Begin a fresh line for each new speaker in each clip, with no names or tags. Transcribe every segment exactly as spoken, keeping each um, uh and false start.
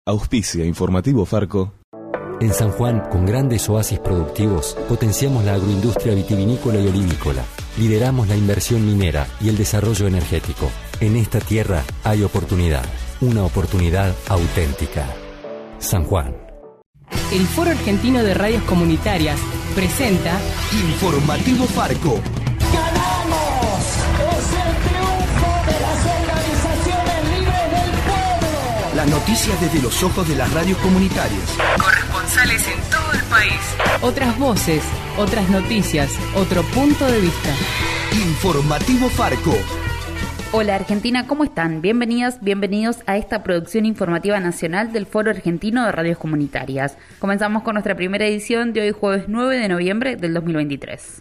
Auspicia Informativo Farco.
En San Juan, con grandes oasis productivos, potenciamos la agroindustria vitivinícola y olivícola. Lideramos la inversión minera y el desarrollo energético. En esta tierra hay oportunidad, una oportunidad auténtica. San Juan.
El Foro Argentino de Radios Comunitarias presenta
Informativo Farco.
¡Ganamos! ¡Es el triunfo de las organizaciones libres del pueblo!
Las noticias desde los ojos de las radios comunitarias.
Corresponsales en todo el país. Otras voces, otras noticias, otro punto de vista.
Informativo Farco.
Hola Argentina, ¿cómo están? Bienvenidas, bienvenidos a esta producción informativa nacional del Foro Argentino de Radios Comunitarias. Comenzamos con nuestra primera edición de hoy jueves nueve de noviembre del dos mil veintitrés.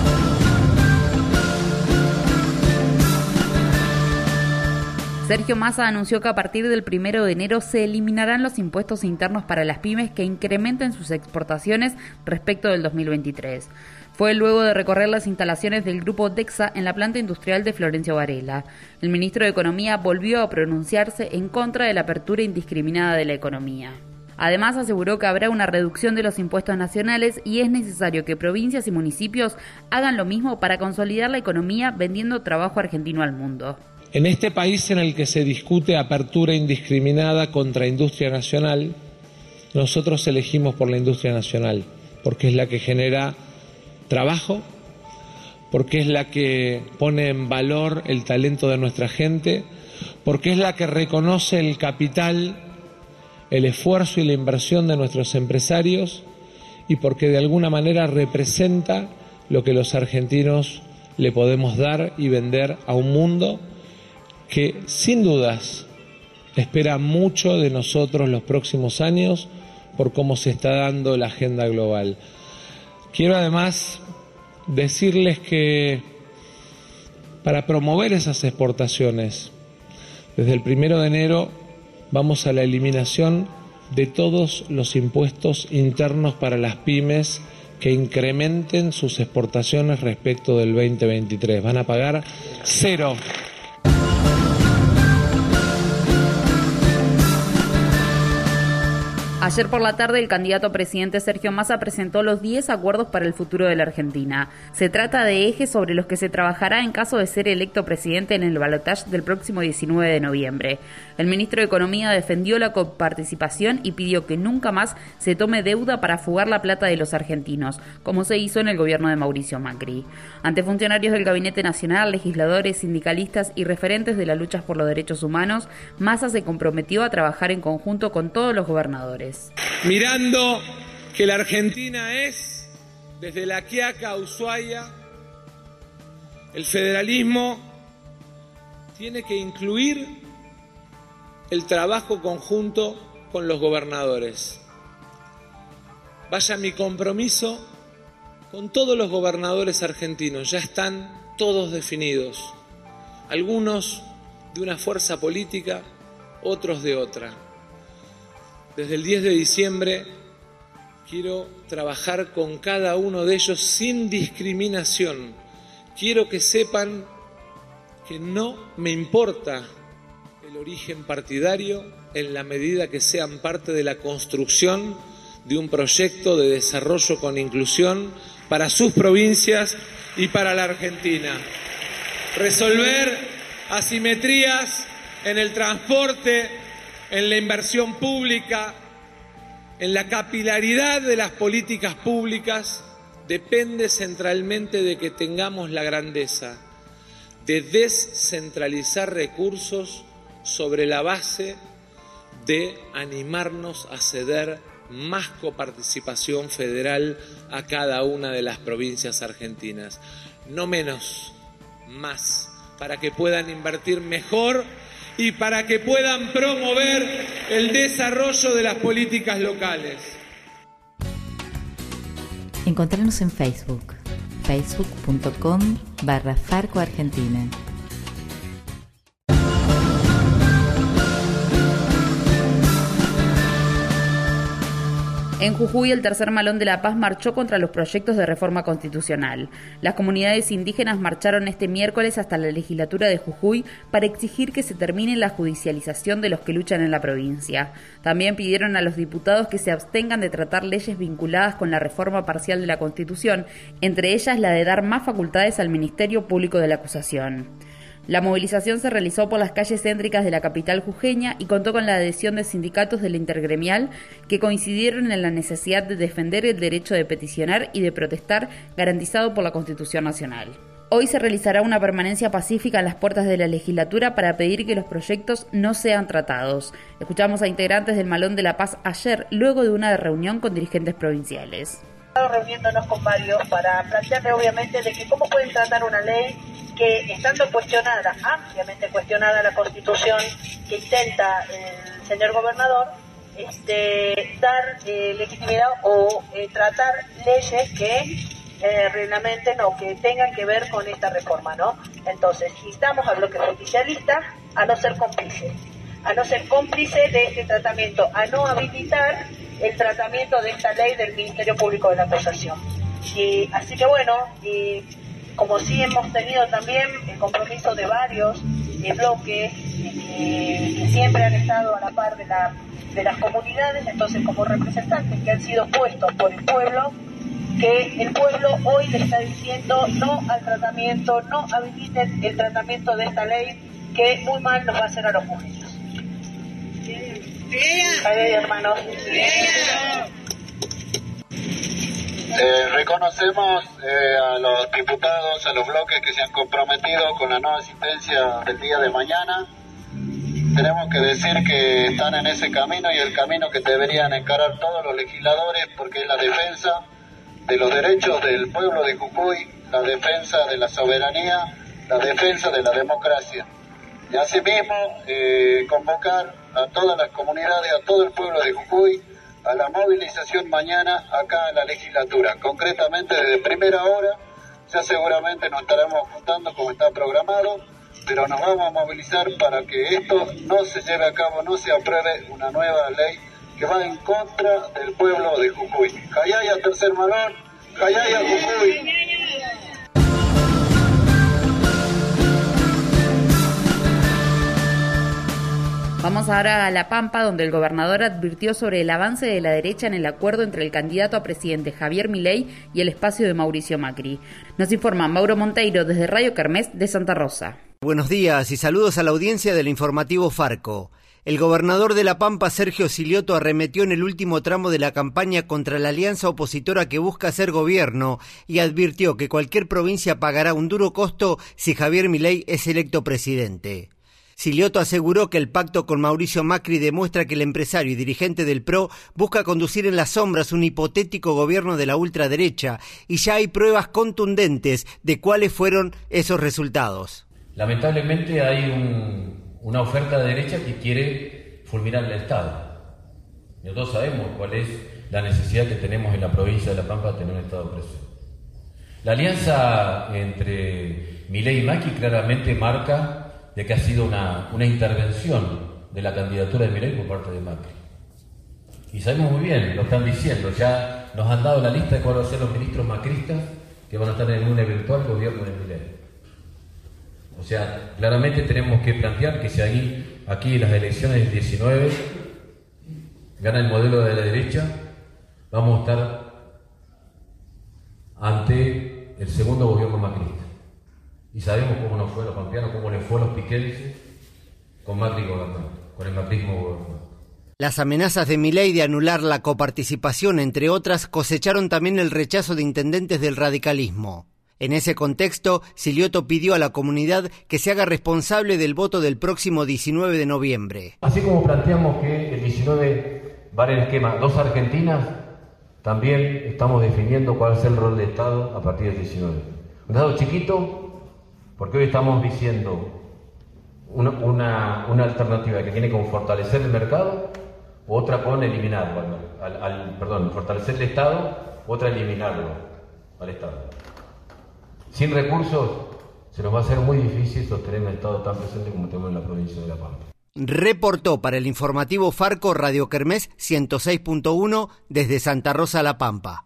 Sergio Massa anunció que a partir del primero de enero se eliminarán los impuestos internos para las pymes que incrementen sus exportaciones respecto del dos mil veintitrés. Fue luego de recorrer las instalaciones del grupo Dexa en la planta industrial de Florencio Varela. El ministro de Economía volvió a pronunciarse en contra de la apertura indiscriminada de la economía. Además, aseguró que habrá una reducción de los impuestos nacionales y es necesario que provincias y municipios hagan lo mismo para consolidar la economía vendiendo trabajo argentino al mundo.
En este país en el que se discute apertura indiscriminada contra industria nacional, nosotros elegimos por la industria nacional, porque es la que genera trabajo, porque es la que pone en valor el talento de nuestra gente, porque es la que reconoce el capital, el esfuerzo y la inversión de nuestros empresarios y porque de alguna manera representa lo que los argentinos le podemos dar y vender a un mundo que sin dudas espera mucho de nosotros los próximos años por cómo se está dando la agenda global. Quiero además decirles que para promover esas exportaciones, desde el primero de enero vamos a la eliminación de todos los impuestos internos para las pymes que incrementen sus exportaciones respecto del veinte veintitrés. Van a pagar cero.
Ayer por la tarde, el candidato a presidente Sergio Massa presentó los diez acuerdos para el futuro de la Argentina. Se trata de ejes sobre los que se trabajará en caso de ser electo presidente en el balotaje del próximo diecinueve de noviembre. El ministro de Economía defendió la coparticipación y pidió que nunca más se tome deuda para fugar la plata de los argentinos, como se hizo en el gobierno de Mauricio Macri. Ante funcionarios del Gabinete Nacional, legisladores, sindicalistas y referentes de las luchas por los derechos humanos, Massa se comprometió a trabajar en conjunto con todos los gobernadores.
Mirando que la Argentina es, desde La Quiaca a Ushuaia, el federalismo tiene que incluir el trabajo conjunto con los gobernadores. Vaya mi compromiso con todos los gobernadores argentinos, ya están todos definidos, algunos de una fuerza política, otros de otra. Desde el diez de diciembre quiero trabajar con cada uno de ellos sin discriminación. Quiero que sepan que no me importa el origen partidario en la medida que sean parte de la construcción de un proyecto de desarrollo con inclusión para sus provincias y para la Argentina. Resolver asimetrías en el transporte, en la inversión pública, en la capilaridad de las políticas públicas, depende centralmente de que tengamos la grandeza de descentralizar recursos sobre la base de animarnos a ceder más coparticipación federal a cada una de las provincias argentinas. No menos, más, para que puedan invertir mejor y para que puedan promover el desarrollo de las políticas locales.
Encontrarnos en Facebook, facebook punto com barra Farco Argentina.
En Jujuy, el Tercer Malón de la Paz marchó contra los proyectos de reforma constitucional. Las comunidades indígenas marcharon este miércoles hasta la legislatura de Jujuy para exigir que se termine la judicialización de los que luchan en la provincia. También pidieron a los diputados que se abstengan de tratar leyes vinculadas con la reforma parcial de la Constitución, entre ellas la de dar más facultades al Ministerio Público de la Acusación. La movilización se realizó por las calles céntricas de la capital jujeña y contó con la adhesión de sindicatos de la intergremial que coincidieron en la necesidad de defender el derecho de peticionar y de protestar garantizado por la Constitución Nacional. Hoy se realizará una permanencia pacífica en las puertas de la legislatura para pedir que los proyectos no sean tratados. Escuchamos a integrantes del Malón de la Paz ayer, luego de una reunión con dirigentes provinciales.
Reuniéndonos con varios para plantearle obviamente de que cómo pueden tratar una ley que, estando cuestionada, ampliamente cuestionada la Constitución que intenta el señor gobernador, este, dar eh, legitimidad o eh, tratar leyes que eh, reglamenten o que tengan que ver con esta reforma, ¿no? Entonces, instamos al bloque justicialista a no ser cómplice, a no ser cómplice de este tratamiento, a no habilitar el tratamiento de esta ley del Ministerio Público de la Acusación. Y, así que bueno, y como sí hemos tenido también el compromiso de varios eh, bloques eh, que siempre han estado a la par de, la, de las comunidades, entonces como representantes que han sido puestos por el pueblo, que el pueblo hoy le está diciendo no al tratamiento, no habiliten el tratamiento de esta ley que muy mal nos va a hacer a los jujeños. Ay, hermanos.
Eh, reconocemos eh, a los diputados, a los bloques que se han comprometido con la no asistencia del día de mañana. Tenemos que decir que están en ese camino y el camino que deberían encarar todos los legisladores, porque es la defensa de los derechos del pueblo de Jujuy, la defensa de la soberanía, la defensa de la democracia. Y asimismo eh, convocar a todas las comunidades, a todo el pueblo de Jujuy, a la movilización mañana acá en la legislatura. Concretamente desde primera hora, ya seguramente nos estaremos juntando como está programado, pero nos vamos a movilizar para que esto no se lleve a cabo, no se apruebe una nueva ley que va en contra del pueblo de Jujuy. Jayaya Tercer Malón, Jayaya Jujuy.
Vamos ahora a La Pampa, donde el gobernador advirtió sobre el avance de la derecha en el acuerdo entre el candidato a presidente Javier Milei y el espacio de Mauricio Macri. Nos informa Mauro Monteiro desde Radio Kermés de Santa Rosa.
Buenos días y saludos a la audiencia del informativo Farco. El gobernador de La Pampa, Sergio Silioto, arremetió en el último tramo de la campaña contra la alianza opositora que busca hacer gobierno y advirtió que cualquier provincia pagará un duro costo si Javier Milei es electo presidente. Silioto aseguró que el pacto con Mauricio Macri demuestra que el empresario y dirigente del P R O busca conducir en las sombras un hipotético gobierno de la ultraderecha y ya hay pruebas contundentes de cuáles fueron esos resultados.
Lamentablemente hay un, una oferta de derecha que quiere fulminar el Estado. Nosotros sabemos cuál es la necesidad que tenemos en la provincia de La Pampa de tener un Estado presente. La alianza entre Milei y Macri claramente marca de que ha sido una, una intervención de la candidatura de Milei por parte de Macri. Y sabemos muy bien, lo están diciendo, ya nos han dado la lista de cuáles van a ser los ministros macristas que van a estar en un eventual gobierno de Milei. O sea, claramente tenemos que plantear que si ahí, aquí en las elecciones del diecinueve gana el modelo de la derecha, vamos a estar ante el segundo gobierno macrista. Y sabemos cómo nos fue a los pampeanos, cómo les fue a los piquenses con Macri gobernando, con el macrismo gobernando.
Las amenazas de Milei de anular la coparticipación, entre otras, cosecharon también el rechazo de intendentes del radicalismo. En ese contexto, Silioto pidió a la comunidad que se haga responsable del voto del próximo diecinueve de noviembre.
Así como planteamos que el diecinueve va en el esquema dos Argentinas, también estamos definiendo cuál es el rol del Estado a partir del diecinueve. Un Estado chiquito, porque hoy estamos diciendo una, una, una alternativa que tiene como fortalecer el mercado, otra con eliminarlo, al, al, al, perdón, fortalecer el Estado, otra eliminarlo al Estado. Sin recursos se nos va a hacer muy difícil sostener un Estado tan presente como tenemos en la provincia de La Pampa.
Reportó para el informativo Farco Radio Kermés ciento seis punto uno desde Santa Rosa La Pampa.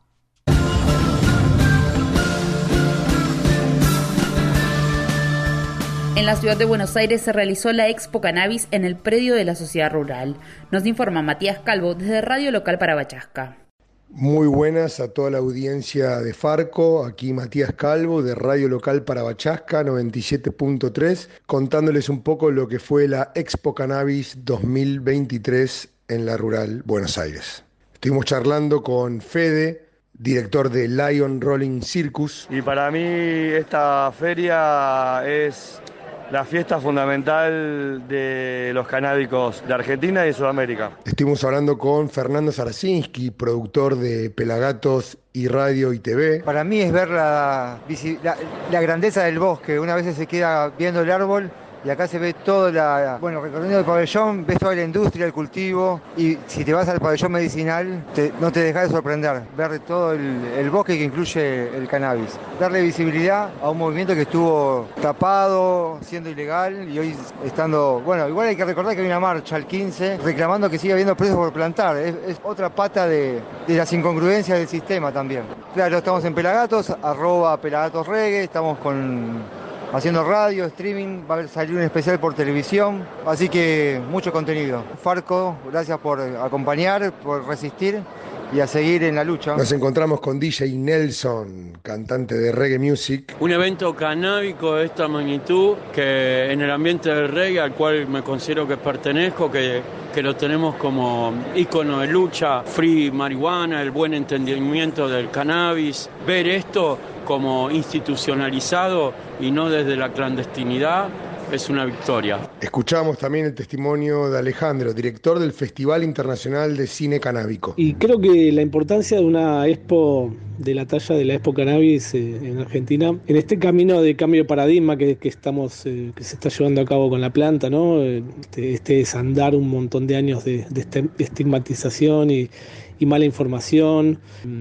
En la ciudad de Buenos Aires se realizó la Expo Cannabis en el predio de la Sociedad Rural. Nos informa Matías Calvo desde Radio Local para Bachasca.
Muy buenas a toda la audiencia de Farco, aquí Matías Calvo de Radio Local para Bachasca noventa y siete punto tres, contándoles un poco lo que fue la Expo Cannabis dos mil veintitrés en la Rural Buenos Aires. Estuvimos charlando con Fede, director de Lion Rolling Circus.
Y para mí esta feria es la fiesta fundamental de los canábicos de Argentina y de Sudamérica.
Estuvimos hablando con Fernando Sarasinski, productor de Pelagatos y Radio y T V.
Para mí es ver la, la, la grandeza del bosque. Una vez se queda viendo el árbol y acá se ve toda la... Bueno, recorriendo el pabellón, ves toda la industria, el cultivo, y si te vas al pabellón medicinal, te, no te dejas de sorprender. Ver todo el, el bosque que incluye el cannabis. Darle visibilidad a un movimiento que estuvo tapado, siendo ilegal, y hoy estando... Bueno, igual hay que recordar que hay una marcha el quince, reclamando que siga habiendo precios por plantar. Es, es otra pata de, de las incongruencias del sistema también. Claro, estamos en Pelagatos, arroba Pelagatos Reggae, estamos con... haciendo radio, streaming, va a salir un especial por televisión, así que mucho contenido. Farco, gracias por acompañar, por resistir y a seguir en la lucha.
Nos encontramos con D J Nelson, cantante de reggae music.
Un evento canábico de esta magnitud que en el ambiente del reggae al cual me considero que pertenezco, que, que lo tenemos como ícono de lucha, free marihuana, el buen entendimiento del cannabis, ver esto como institucionalizado y no desde la clandestinidad, es una victoria.
Escuchamos también el testimonio de Alejandro, director del Festival Internacional de Cine Canábico.
Y creo que la importancia de una expo de la talla de la Expo Cannabis eh, en Argentina, en este camino de cambio de paradigma que, que estamos eh, que se está llevando a cabo con la planta, ¿no? Este, este desandar un montón de años de, de estigmatización y y mala información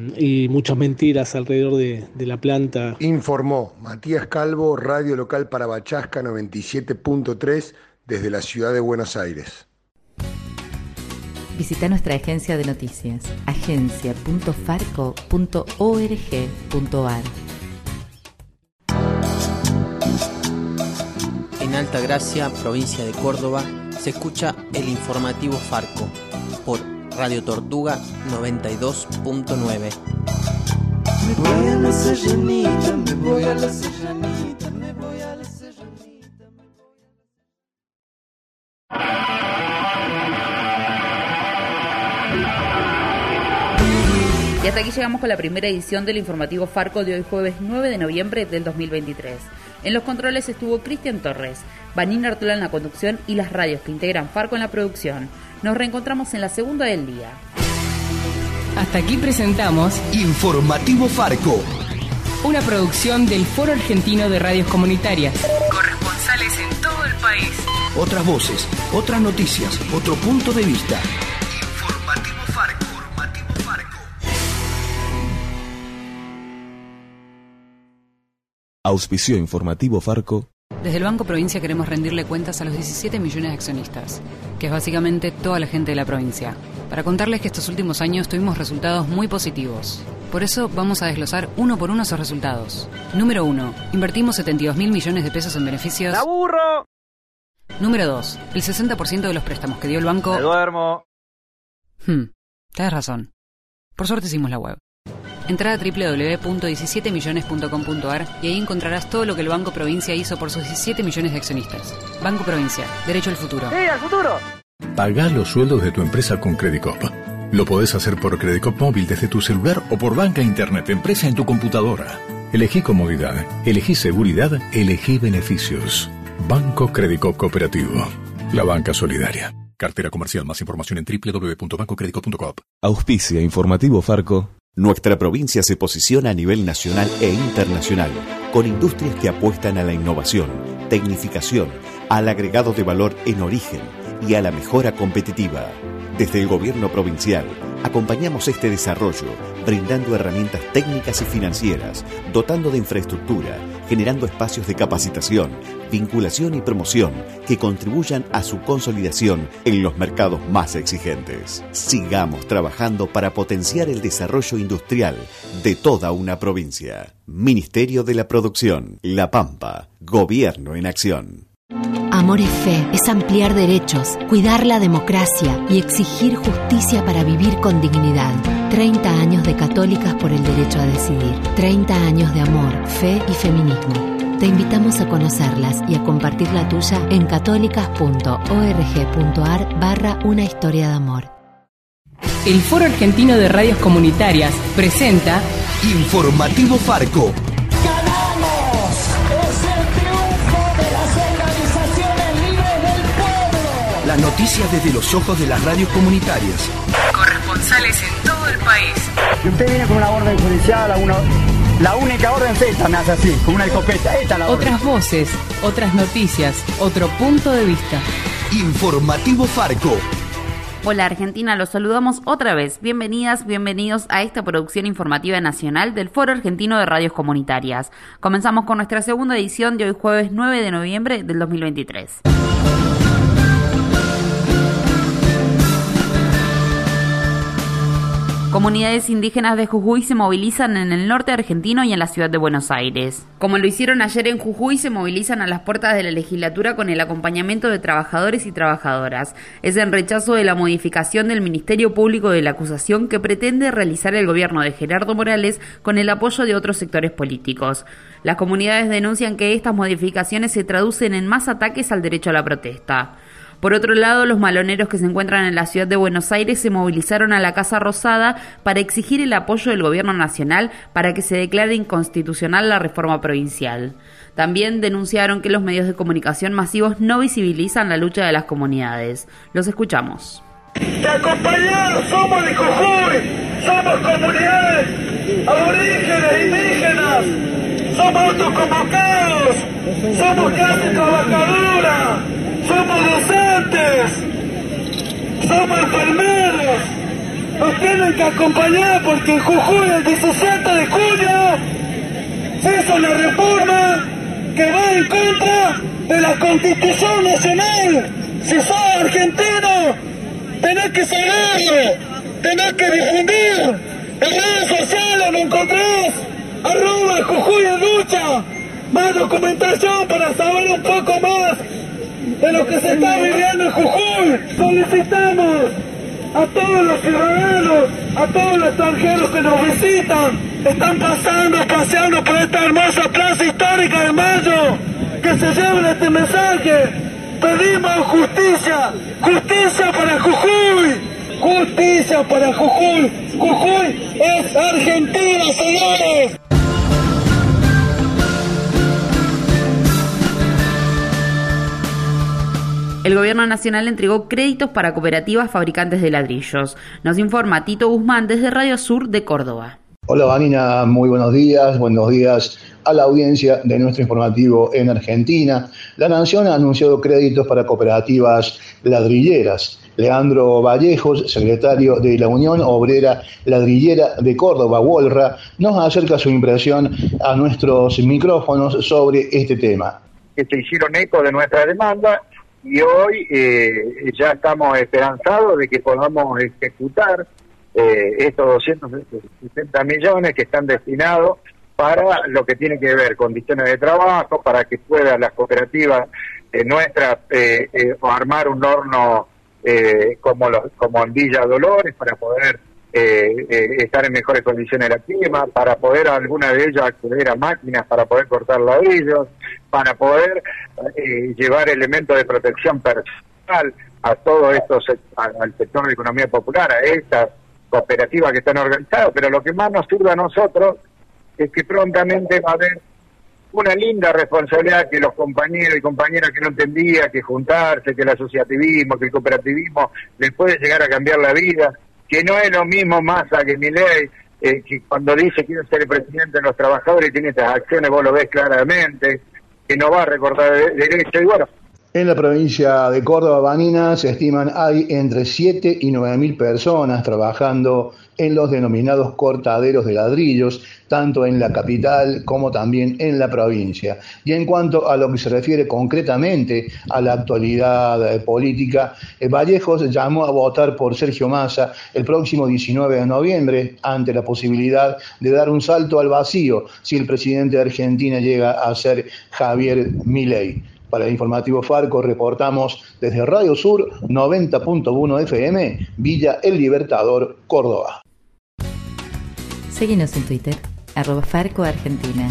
y muchas mentiras alrededor de, de la planta.
Informó Matías Calvo, Radio Local para Bachasca noventa y siete punto tres desde la ciudad de Buenos Aires.
Visita nuestra agencia de noticias, agencia punto farco punto org punto ar.
En Altagracia, provincia de Córdoba, se escucha el informativo Farco por Radio Tortuga noventa y dos punto nueve.
Me voy a la Serranita, me voy a la Serranita, me voy a la Serranita, me voy
a... Y hasta aquí llegamos con la primera edición del informativo Farco de hoy jueves nueve de noviembre del dos mil veintitrés. En los controles estuvo Cristian Torres, Vanina Artola en la conducción y las radios que integran Farco en la producción. Nos reencontramos en la segunda del día.
Hasta aquí presentamos
Informativo Farco,
una producción del Foro Argentino de Radios Comunitarias. Corresponsales en todo el país.
Otras voces, otras noticias, otro punto de vista. Informativo Farco. Informativo Farco.
Auspició Informativo Farco.
Desde el Banco Provincia queremos rendirle cuentas a los diecisiete millones de accionistas, que es básicamente toda la gente de la provincia, para contarles que estos últimos años tuvimos resultados muy positivos. Por eso vamos a desglosar uno por uno esos resultados. Número uno. Invertimos setenta y dos mil millones de pesos en beneficios.
¡La burro!
Número dos. El sesenta por ciento de los préstamos que dio el banco...
¡Me duermo!
Hmm, tenés razón. Por suerte hicimos la web. Entrá a doble u doble u doble u punto diecisiete millones punto com punto ar y ahí encontrarás todo lo que el Banco Provincia hizo por sus diecisiete millones de accionistas. Banco Provincia, derecho al futuro.
¡Sí, al futuro!
Pagá los sueldos de tu empresa con Credicop. Lo podés hacer por Credicop móvil desde tu celular o por banca internet empresa en tu computadora. Elegí comodidad, elegí seguridad, elegí beneficios. Banco Credicop Cooperativo. La banca solidaria. Cartera comercial. Más información en doble u doble u doble u punto banco credicop punto com.
Auspicia Informativo Farco.
Nuestra provincia se posiciona a nivel nacional e internacional, con industrias que apuestan a la innovación, tecnificación, al agregado de valor en origen y a la mejora competitiva. Desde el gobierno provincial, acompañamos este desarrollo, brindando herramientas técnicas y financieras, dotando de infraestructura, generando espacios de capacitación, vinculación y promoción que contribuyan a su consolidación en los mercados más exigentes. Sigamos trabajando para potenciar el desarrollo industrial de toda una provincia. Ministerio de la Producción, La Pampa, Gobierno en Acción.
Amor es fe, es ampliar derechos, cuidar la democracia y exigir justicia para vivir con dignidad. treinta años de Católicas por el derecho a decidir. treinta años de amor, fe y feminismo. Te invitamos a conocerlas y a compartir la tuya en católicas.org.ar barra una historia de amor.
El Foro Argentino de Radios Comunitarias presenta
Informativo Farco. Las noticias desde los ojos de las radios comunitarias.
Corresponsales en todo el país.
Si usted viene con una orden judicial, una, la única orden es esta, me hace así, con una escopeta. Esta es la orden.
Otras voces, otras noticias, otro punto de vista.
Informativo Farco.
Hola Argentina, los saludamos otra vez. Bienvenidas, bienvenidos a esta producción informativa nacional del Foro Argentino de Radios Comunitarias. Comenzamos con nuestra segunda edición de hoy jueves nueve de noviembre del dos mil veintitrés. Comunidades indígenas de Jujuy se movilizan en el norte argentino y en la ciudad de Buenos Aires. Como lo hicieron ayer en Jujuy, se movilizan a las puertas de la legislatura con el acompañamiento de trabajadores y trabajadoras. Es en rechazo de la modificación del Ministerio Público de la Acusación que pretende realizar el gobierno de Gerardo Morales con el apoyo de otros sectores políticos. Las comunidades denuncian que estas modificaciones se traducen en más ataques al derecho a la protesta. Por otro lado, los maloneros que se encuentran en la ciudad de Buenos Aires se movilizaron a la Casa Rosada para exigir el apoyo del gobierno nacional para que se declare inconstitucional la reforma provincial. También denunciaron que los medios de comunicación masivos no visibilizan la lucha de las comunidades. Los escuchamos.
¡Te acompañamos! ¡Somos de Jujuy! ¡Somos comunidades aborígenes, indígenas! ¡Somos autoconvocados! ¡Somos clase trabajadora! ¡Somos docentes! ¡Somos enfermeros! Nos tienen que acompañar porque en Jujuy el diecisiete de junio se hizo una reforma que va en contra de la Constitución Nacional. Si sos argentino, tenés que saberlo, tenés que difundir. En redes sociales lo encontrás, arroba Jujuy en lucha. Más documentación para saber un poco más de lo que se está viviendo en Jujuy. Solicitamos a todos los ciudadanos, a todos los extranjeros que nos visitan, están pasando, paseando por esta hermosa plaza histórica de Mayo, que se lleven este mensaje. Pedimos justicia, justicia para Jujuy, justicia para Jujuy. Jujuy es Argentina, señores.
El gobierno nacional entregó créditos para cooperativas fabricantes de ladrillos. Nos informa Tito Guzmán desde Radio Sur de Córdoba.
Hola Vanina, muy buenos días, buenos días a la audiencia de nuestro informativo en Argentina. La Nación ha anunciado créditos para cooperativas ladrilleras. Leandro Vallejos, secretario de la Unión Obrera Ladrillera de Córdoba, UOLRA, nos acerca su impresión a nuestros micrófonos sobre este tema.
Que se hicieron eco de nuestra demanda y hoy eh, ya estamos esperanzados de que podamos ejecutar eh, estos doscientos sesenta millones que están destinados para lo que tiene que ver condiciones de trabajo, para que puedan las cooperativas eh, nuestras eh, eh, armar un horno eh, como, los, como en Villa Dolores para poder eh, eh, estar en mejores condiciones de la clima, para poder alguna de ellas acceder a máquinas para poder cortar ladrillos, para poder eh, llevar elementos de protección personal a todo esto, al sector de economía popular, a estas cooperativas que están organizadas, pero lo que más nos sirve a nosotros es que prontamente va a haber una linda responsabilidad que los compañeros y compañeras que no entendían que juntarse, que el asociativismo, que el cooperativismo les puede llegar a cambiar la vida, que no es lo mismo Massa que Milei, eh, que cuando dice quiero ser el presidente de los trabajadores y tiene estas acciones, vos lo ves claramente, que no va a recortar de derecho, y bueno,
En la provincia de Córdoba, Vanina, se estiman hay entre siete y nueve mil personas trabajando en los denominados cortaderos de ladrillos, tanto en la capital como también en la provincia. Y en cuanto a lo que se refiere concretamente a la actualidad eh, política, eh, Vallejos llamó a votar por Sergio Massa el próximo diecinueve de noviembre ante la posibilidad de dar un salto al vacío si el presidente de Argentina llega a ser Javier Milei. Para el informativo Farco reportamos desde Radio Sur noventa punto uno F M, Villa El Libertador, Córdoba.
Seguinos en Twitter, arroba Farco Argentina.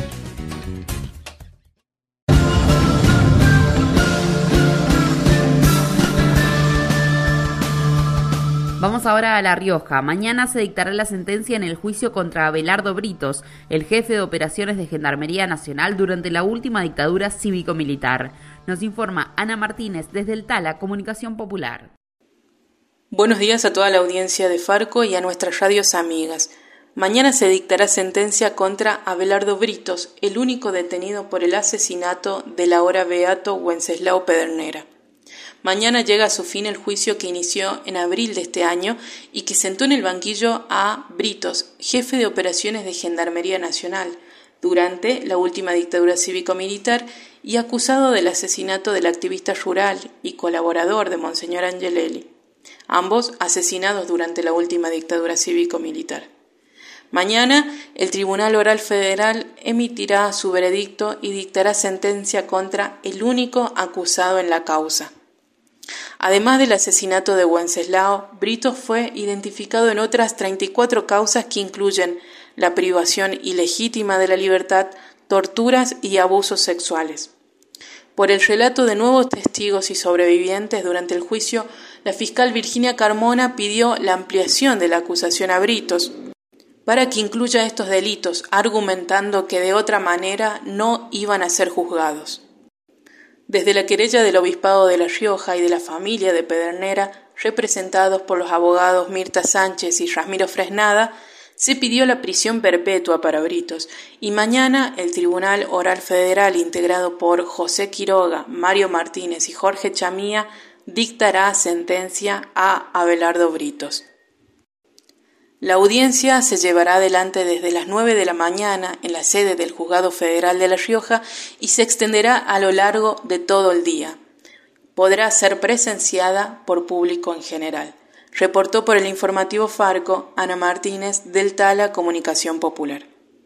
Vamos ahora a La Rioja. Mañana se dictará la sentencia en el juicio contra Abelardo Britos, el jefe de operaciones de Gendarmería Nacional durante la última dictadura cívico-militar. Nos informa Ana Martínez desde el Tala, Comunicación Popular.
Buenos días a toda la audiencia de Farco y a nuestras radios amigas. Mañana se dictará sentencia contra Abelardo Britos, el único detenido por el asesinato del ahora beato Wenceslao Pedernera. Mañana llega a su fin el juicio que inició en abril de este año y que sentó en el banquillo a Britos, jefe de operaciones de Gendarmería Nacional, durante la última dictadura cívico-militar y acusado del asesinato del activista rural y colaborador de Monseñor Angelelli, ambos asesinados durante la última dictadura cívico-militar. Mañana, el Tribunal Oral Federal emitirá su veredicto y dictará sentencia contra el único acusado en la causa. Además del asesinato de Wenceslao, Britos fue identificado en otras treinta y cuatro causas que incluyen la privación ilegítima de la libertad, torturas y abusos sexuales. Por el relato de nuevos testigos y sobrevivientes durante el juicio, la fiscal Virginia Carmona pidió la ampliación de la acusación a Britos para que incluya estos delitos, argumentando que de otra manera no iban a ser juzgados. Desde la querella del Obispado de La Rioja y de la familia de Pedernera, representados por los abogados Mirta Sánchez y Rasmiro Fresnada, se pidió la prisión perpetua para Britos y mañana el Tribunal Oral Federal, integrado por José Quiroga, Mario Martínez y Jorge Chamía, dictará sentencia a Abelardo Britos. La audiencia se llevará adelante desde las nueve de la mañana en la sede del Juzgado Federal de La Rioja y se extenderá a lo largo de todo el día. Podrá ser presenciada por público en general. Reportó por el informativo Farco Ana Martínez del Tala, Comunicación Popular.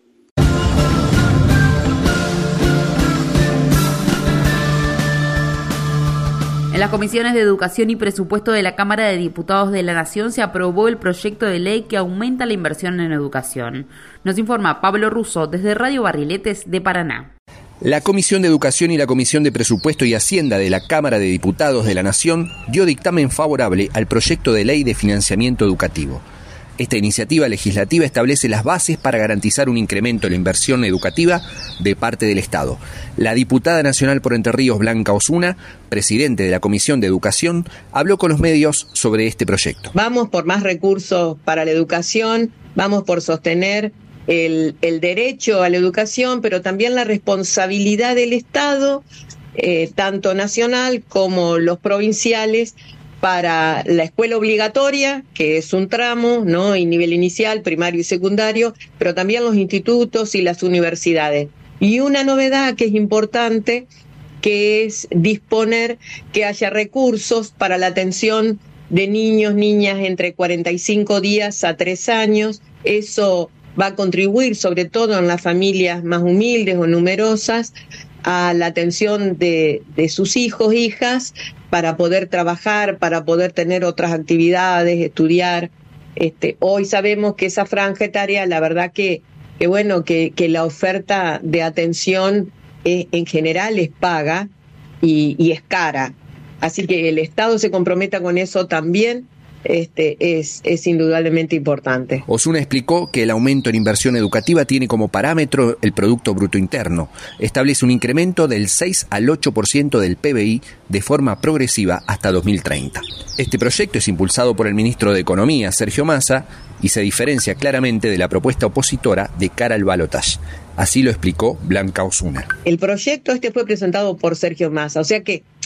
En las comisiones de Educación y Presupuesto de la Cámara de Diputados de la Nación se aprobó el proyecto de ley que aumenta la inversión en educación. Nos informa Pablo Russo desde Radio Barriletes de Paraná.
La Comisión de Educación y la Comisión de Presupuesto y Hacienda de la Cámara de Diputados de la Nación dio dictamen favorable al proyecto de ley de financiamiento educativo. Esta iniciativa legislativa establece las bases para garantizar un incremento en la inversión educativa de parte del Estado. La diputada nacional por Entre Ríos, Blanca Osuna, presidente de la Comisión de Educación, habló con los medios sobre este proyecto.
Vamos por más recursos para la educación, vamos por sostener el, el derecho a la educación, pero también la responsabilidad del Estado, eh, tanto nacional como los provinciales, para la escuela obligatoria, que es un tramo, ¿no? Y nivel inicial, primario y secundario, pero también los institutos y las universidades. Y una novedad que es importante, que es disponer que haya recursos para la atención de niños, niñas entre cuarenta y cinco días a tres años. Eso va a contribuir, sobre todo en las familias más humildes o numerosas, a la atención de, de sus hijos, hijas, para poder trabajar, para poder tener otras actividades, estudiar. Este, hoy sabemos que esa franja etaria, la verdad que, que bueno, que, que la oferta de atención es, en general es paga y, y es cara. Así que el Estado se comprometa con eso también. Este es, es indudablemente importante.
Osuna explicó que el aumento en inversión educativa tiene como parámetro el Producto Bruto Interno. Establece un incremento del seis al ocho por ciento del P B I de forma progresiva hasta dos mil treinta. Este proyecto es impulsado por el ministro de Economía, Sergio Massa, y se diferencia claramente de la propuesta opositora de cara al balotaje. Así lo explicó Blanca Osuna.
El proyecto este fue presentado por Sergio Massa, o sea que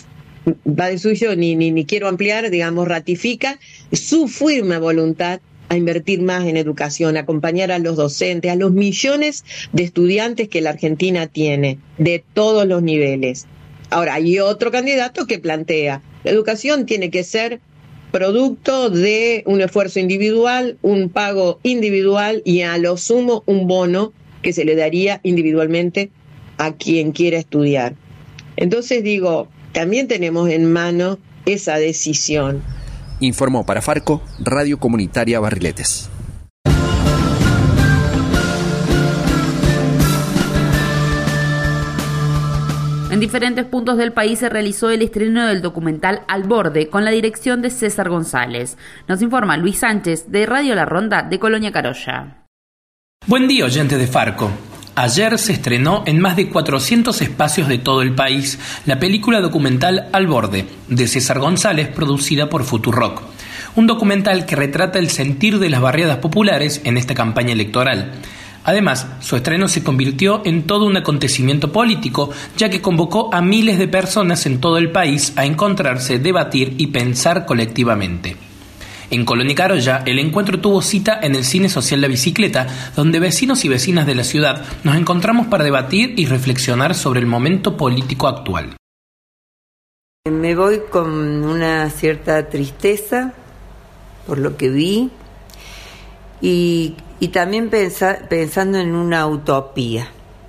va de suyo, ni, ni, ni quiero ampliar, digamos, ratifica su firme voluntad a invertir más en educación, a acompañar a los docentes, a los millones de estudiantes que la Argentina tiene, de todos los niveles. Ahora, hay otro candidato que plantea, la educación tiene que ser producto de un esfuerzo individual, un pago individual y a lo sumo un bono que se le daría individualmente a quien quiera estudiar. Entonces digo, también tenemos en mano esa decisión.
Informó para Farco, Radio Comunitaria Barriletes.
En diferentes puntos del país se realizó el estreno del documental Al Borde, con la dirección de César González. Nos informa Luis Sánchez, de Radio La Ronda, de Colonia Carolla.
Buen día, oyentes de Farco. Ayer se estrenó en más de cuatrocientos espacios de todo el país la película documental Al Borde, de César González, producida por Futurock. Un documental que retrata el sentir de las barriadas populares en esta campaña electoral. Además, su estreno se convirtió en todo un acontecimiento político, ya que convocó a miles de personas en todo el país a encontrarse, debatir y pensar colectivamente. En Colonia Carolla, el encuentro tuvo cita en el Cine Social La Bicicleta, donde vecinos y vecinas de la ciudad nos encontramos para debatir y reflexionar sobre el momento político actual.
Me voy con una cierta tristeza por lo que vi y, y también pensa, pensando en una utopía.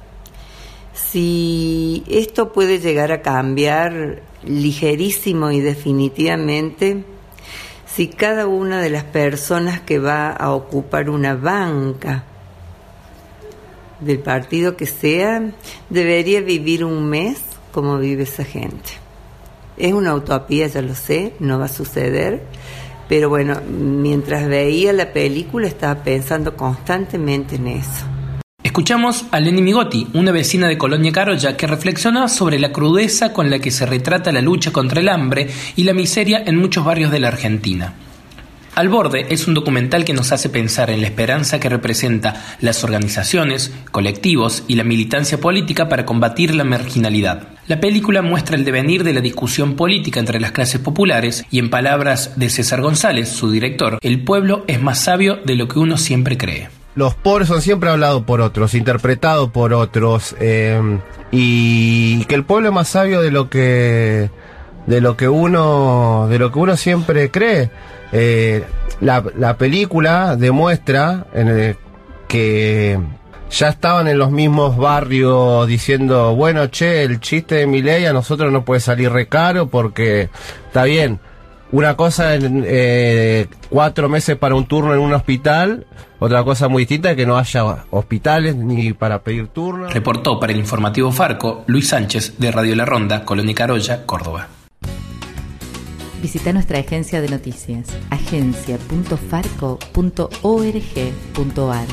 Si esto puede llegar a cambiar ligerísimo y definitivamente, si cada una de las personas que va a ocupar una banca del partido que sea, debería vivir un mes como vive esa gente. Es una utopía, ya lo sé, no va a suceder, pero bueno, mientras veía la película estaba pensando constantemente en eso.
Escuchamos a Leni Migotti, una vecina de Colonia Carolla, que reflexiona sobre la crudeza con la que se retrata la lucha contra el hambre y la miseria en muchos barrios de la Argentina. Al Borde es un documental que nos hace pensar en la esperanza que representa las organizaciones, colectivos y la militancia política para combatir la marginalidad. La película muestra el devenir de la discusión política entre las clases populares y, en palabras de César González, su director, el pueblo es más sabio de lo que uno siempre cree.
Los pobres son siempre hablados por otros, interpretados por otros, eh, y que el pueblo es más sabio de lo que de lo que uno de lo que uno siempre cree. Eh, la, la película demuestra en el, que ya estaban en los mismos barrios diciendo, bueno, che, el chiste de Milei a nosotros no puede salir re caro porque está bien. Una cosa en eh, cuatro meses para un turno en un hospital, otra cosa muy distinta es que no haya hospitales ni para pedir turno.
Reportó para el informativo Farco Luis Sánchez, de Radio La Ronda, Colonia Carolla, Córdoba.
Visita nuestra agencia de noticias, agencia punto farco punto org punto ar.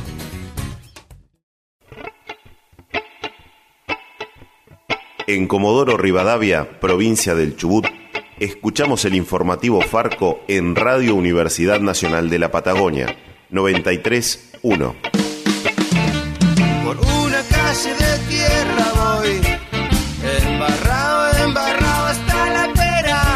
En Comodoro Rivadavia, provincia del Chubut, escuchamos el informativo Farco en Radio Universidad Nacional de la Patagonia, noventa y tres punto uno.
Por una calle de tierra voy, embarrado, embarrado hasta la pera.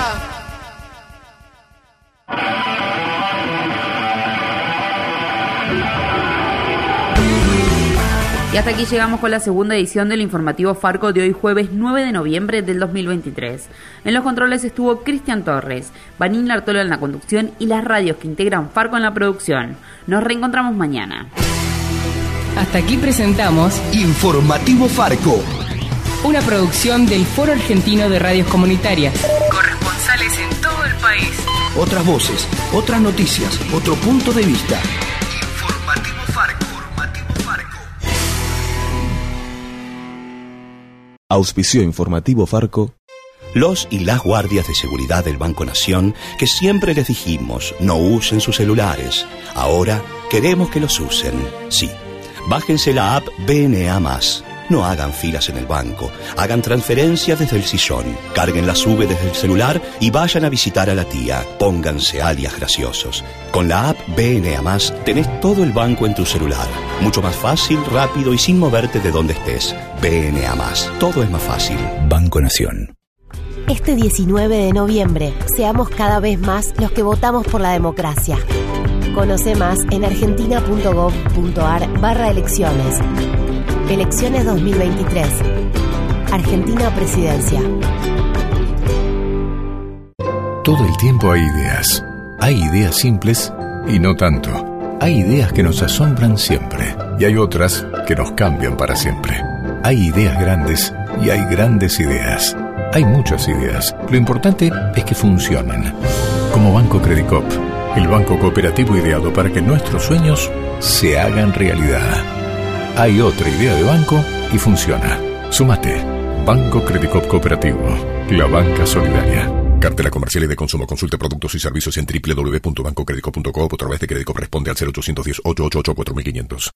Y hasta aquí llegamos con la segunda edición del informativo Farco de hoy jueves nueve de noviembre del dos mil veintitrés. En los controles estuvo Cristian Torres, Vanín Lartolo en la conducción y las radios que integran Farco en la producción. Nos reencontramos mañana.
Hasta aquí presentamos
Informativo Farco,
una producción del Foro Argentino de Radios Comunitarias. Corresponsales en todo el país.
Otras voces, otras noticias, otro punto de vista. Informativo Farco.
Auspició informativo Farco.
Los y las guardias de seguridad del Banco Nación, que siempre les dijimos no usen sus celulares, ahora queremos que los usen. Sí, bájense la app B N A más. No hagan filas en el banco, hagan transferencias desde el sillón, carguen la sube desde el celular y vayan a visitar a la tía. Pónganse alias graciosos. Con la app B N A más tenés todo el banco en tu celular. Mucho más fácil, rápido y sin moverte de donde estés. B N A más. Todo es más fácil. Banco Nación.
Este diecinueve de noviembre, seamos cada vez más los que votamos por la democracia. Conoce más en argentina.gov.ar barra elecciones. Elecciones dos mil veintitrés. Argentina Presidencia.
Todo el tiempo hay ideas. Hay ideas simples y no tanto. Hay ideas que nos asombran siempre y hay otras que nos cambian para siempre. Hay ideas grandes y hay grandes ideas. Hay muchas ideas. Lo importante es que funcionen. Como Banco Credicop, el banco cooperativo ideado para que nuestros sueños se hagan realidad. Hay otra idea de banco y funciona. Súmate. Banco Credicop Cooperativo. La banca solidaria. Cartela comercial y de consumo. Consulte productos y servicios en doble u doble u doble u punto banco credicop punto com o a través de Credicop. Responde al cero ochocientos diez, ochocientos ochenta y ocho, cuatro mil quinientos.